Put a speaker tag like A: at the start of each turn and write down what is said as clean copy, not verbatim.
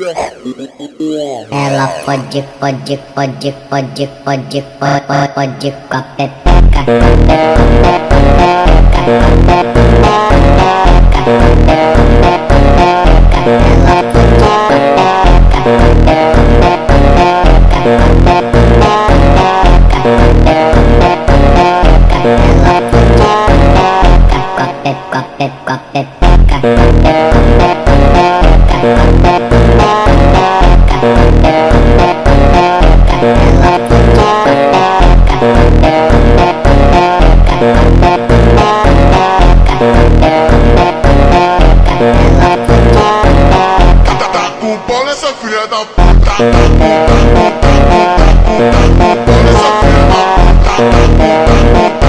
A: Ela pode com a pepeca.
B: Tá com pau nessa filha da puta. Tá com pau nessa filha da puta.